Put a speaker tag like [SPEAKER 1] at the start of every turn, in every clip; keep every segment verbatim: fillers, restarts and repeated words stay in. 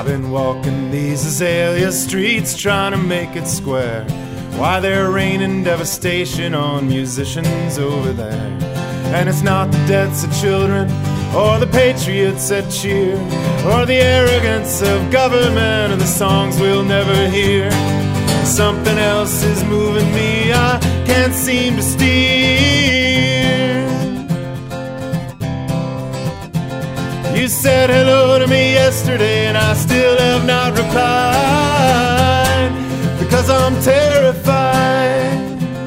[SPEAKER 1] been walking these azalea streets trying to make it square. Why they're raining devastation on musicians over there. And it's not the deaths of children or the patriots that cheer, or the arrogance of government or the songs we'll never hear. Something else is moving me, I can't seem to steer. You said hello to me yesterday and I still have not replied, because I'm terrified.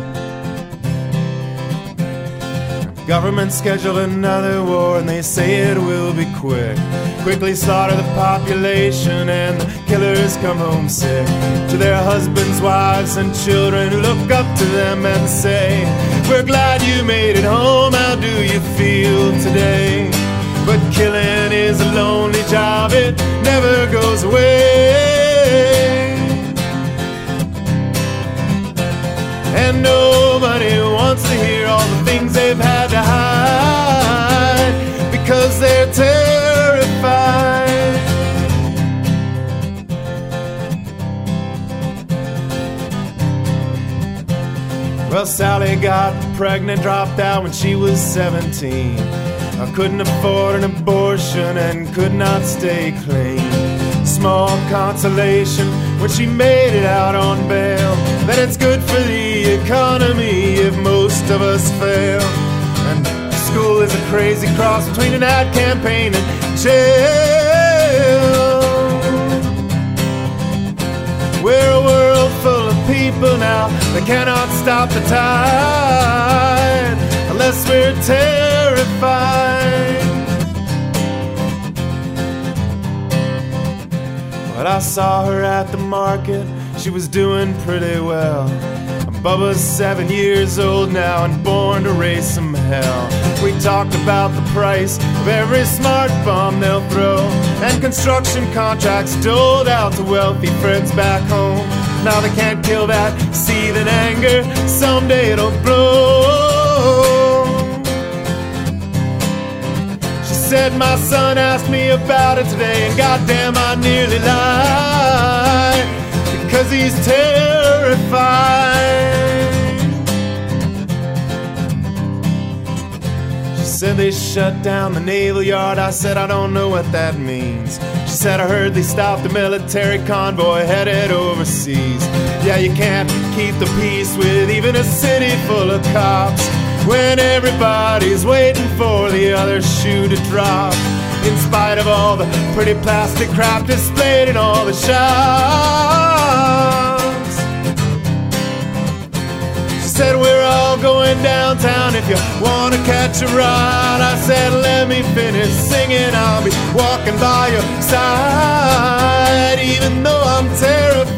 [SPEAKER 1] Government scheduled another war and they say it will be quick. Quickly slaughter the population and the killers come home sick. To their husbands, wives and children who look up to them and say, we're glad you made it home, how do you feel today? But killing is a lonely job, it never goes away. And nobody wants to hear all the things they've had to hide, because they're terrified. Well, Sally got pregnant, dropped out when she was seventeen. I couldn't afford an abortion and could not stay clean. Small consolation when she made it out on bail, that it's good for the economy if most of us fail. And school is a crazy cross between an ad campaign and jail. We're a world full of people now that cannot stop the tide unless we're terrified. But I saw her at the market, she was doing pretty well. Bubba's seven years old now and born to raise some hell. We talked about the price of every smart bomb they'll throw, and construction contracts doled out to wealthy friends back home. Now they can't kill that seething anger, someday it'll blow. She said my son asked me about it today, and goddamn I nearly lied, because he's terrified. She said they shut down the naval yard. I said I don't know what that means. She said I heard they stopped a military convoy headed overseas. Yeah, you can't keep the peace with even a city full of cops when everybody's waiting for the other shoe to drop, in spite of all the pretty plastic crap displayed in all the shops. She said we're all going downtown if you want to catch a ride. I said let me finish singing, I'll be walking by your side, even though I'm terrified.